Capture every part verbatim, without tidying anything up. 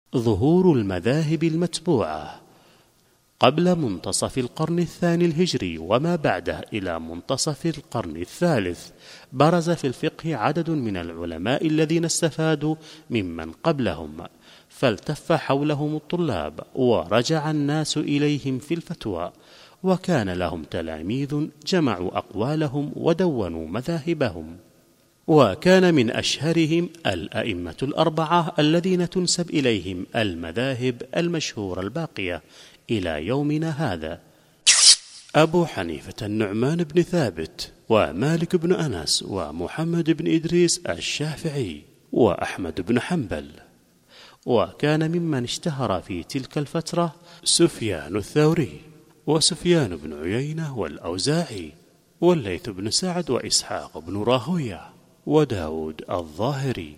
ظهور المذاهب المتبوعة. قبل منتصف القرن الثاني الهجري وما بعده إلى منتصف القرن الثالث برز في الفقه عدد من العلماء الذين استفادوا ممن قبلهم، فالتف حولهم الطلاب ورجع الناس إليهم في الفتوى، وكان لهم تلاميذ جمعوا أقوالهم ودونوا مذاهبهم. وكان من أشهرهم الأئمة الأربعة الذين تنسب إليهم المذاهب المشهورة الباقية إلى يومنا هذا: أبو حنيفة النعمان بن ثابت، ومالك بن أنس، ومحمد بن إدريس الشافعي، وأحمد بن حنبل. وكان ممن اشتهر في تلك الفترة سفيان الثوري، وسفيان بن عيينة، والأوزاعي، والليث بن سعد، وإسحاق بن راهويه، وداود الظاهري.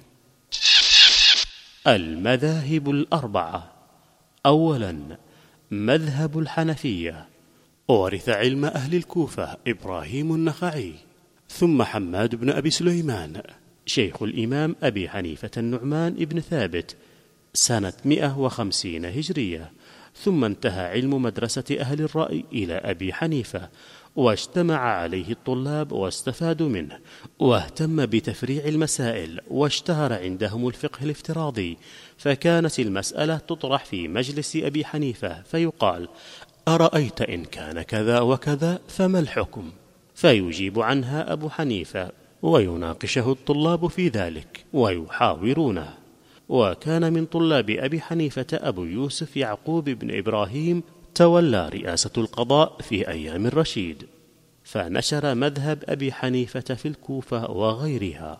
المذاهب الأربعة: أولا مذهب الحنفية، ورث علم أهل الكوفة إبراهيم النخعي، ثم حماد بن أبي سليمان شيخ الإمام أبي حنيفة النعمان بن ثابت سنة مئة وخمسين هجرية، ثم انتهى علم مدرسة أهل الرأي إلى أبي حنيفة، واجتمع عليه الطلاب واستفادوا منه، واهتم بتفريع المسائل، واشتهر عندهم الفقه الافتراضي، فكانت المسألة تطرح في مجلس أبي حنيفة فيقال: أرأيت إن كان كذا وكذا فما الحكم؟ فيجيب عنها أبو حنيفة، ويناقشه الطلاب في ذلك ويحاورونه. وكان من طلاب أبي حنيفة أبو يوسف يعقوب بن إبراهيم، تولى رئاسة القضاء في أيام الرشيد، فنشر مذهب أبي حنيفة في الكوفة وغيرها.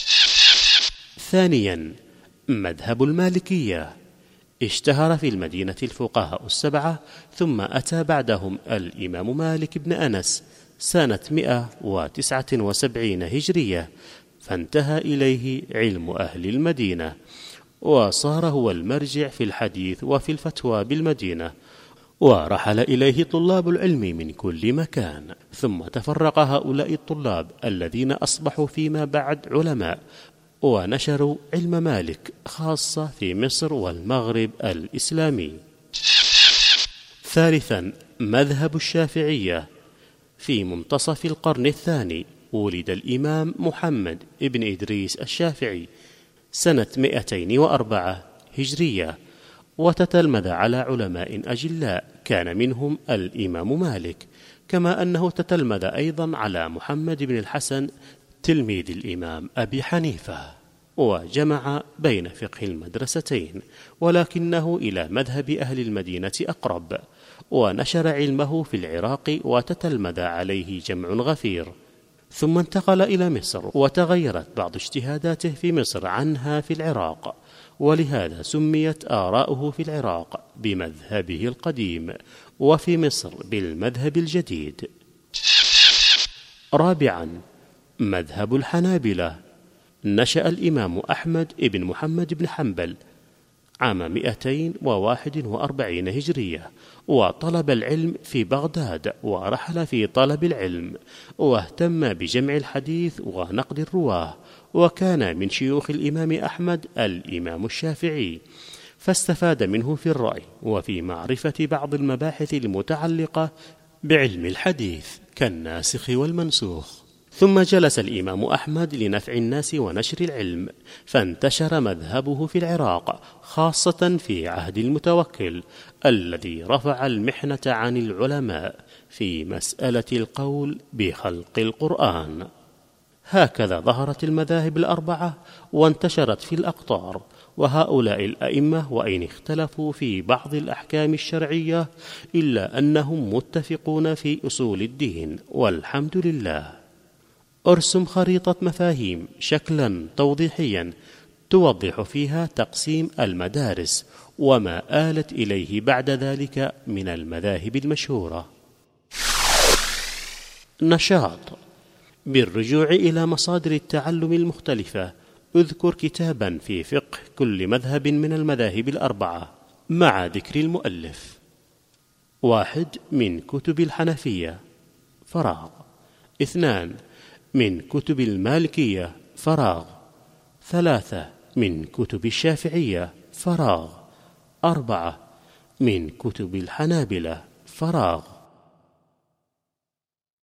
ثانيا مذهب المالكية، اشتهر في المدينة الفقهاء السبعة، ثم أتى بعدهم الإمام مالك بن أنس سنة مئة وتسعة وسبعين هجرية، فانتهى إليه علم أهل المدينة، وصار هو المرجع في الحديث وفي الفتوى بالمدينة، ورحل إليه طلاب العلم من كل مكان. ثم تفرق هؤلاء الطلاب الذين أصبحوا فيما بعد علماء، ونشروا علم مالك خاصة في مصر والمغرب الإسلامي. ثالثا مذهب الشافعية، في منتصف القرن الثاني ولد الإمام محمد ابن إدريس الشافعي سنة مئتين وأربعة هجرية، وتتلمذ على علماء أجلاء كان منهم الإمام مالك، كما أنه تتلمذ أيضا على محمد بن الحسن تلميذ الإمام أبي حنيفة، وجمع بين فقه المدرستين، ولكنه إلى مذهب أهل المدينة أقرب، ونشر علمه في العراق وتتلمذ عليه جمع غفير، ثم انتقل إلى مصر، وتغيرت بعض اجتهاداته في مصر عنها في العراق، ولهذا سميت آراؤه في العراق بمذهبه القديم، وفي مصر بالمذهب الجديد. رابعا مذهب الحنابلة، نشأ الإمام أحمد بن محمد بن حنبل عام مئتين وواحد وأربعين هجرية، وطلب العلم في بغداد، ورحل في طلب العلم، واهتم بجمع الحديث ونقد الرواه، وكان من شيوخ الإمام أحمد الإمام الشافعي، فاستفاد منه في الرأي وفي معرفة بعض المباحث المتعلقة بعلم الحديث كالناسخ والمنسوخ. ثم جلس الإمام أحمد لنفع الناس ونشر العلم، فانتشر مذهبه في العراق، خاصة في عهد المتوكل الذي رفع المحنة عن العلماء في مسألة القول بخلق القرآن. هكذا ظهرت المذاهب الأربعة وانتشرت في الأقطار، وهؤلاء الأئمة وإن اختلفوا في بعض الأحكام الشرعية إلا أنهم متفقون في أصول الدين، والحمد لله. أرسم خريطة مفاهيم شكلا توضيحيا توضح فيها تقسيم المدارس وما آلت إليه بعد ذلك من المذاهب المشهورة. نشاط: بالرجوع إلى مصادر التعلم المختلفة، اذكر كتابا في فقه كل مذهب من المذاهب الأربعة مع ذكر المؤلف. واحد من كتب الحنفية، فراغ. اثنان من كتب المالكية، فراغ. ثلاثة من كتب الشافعية، فراغ. أربعة. من كتب الحنابلة: فراغ.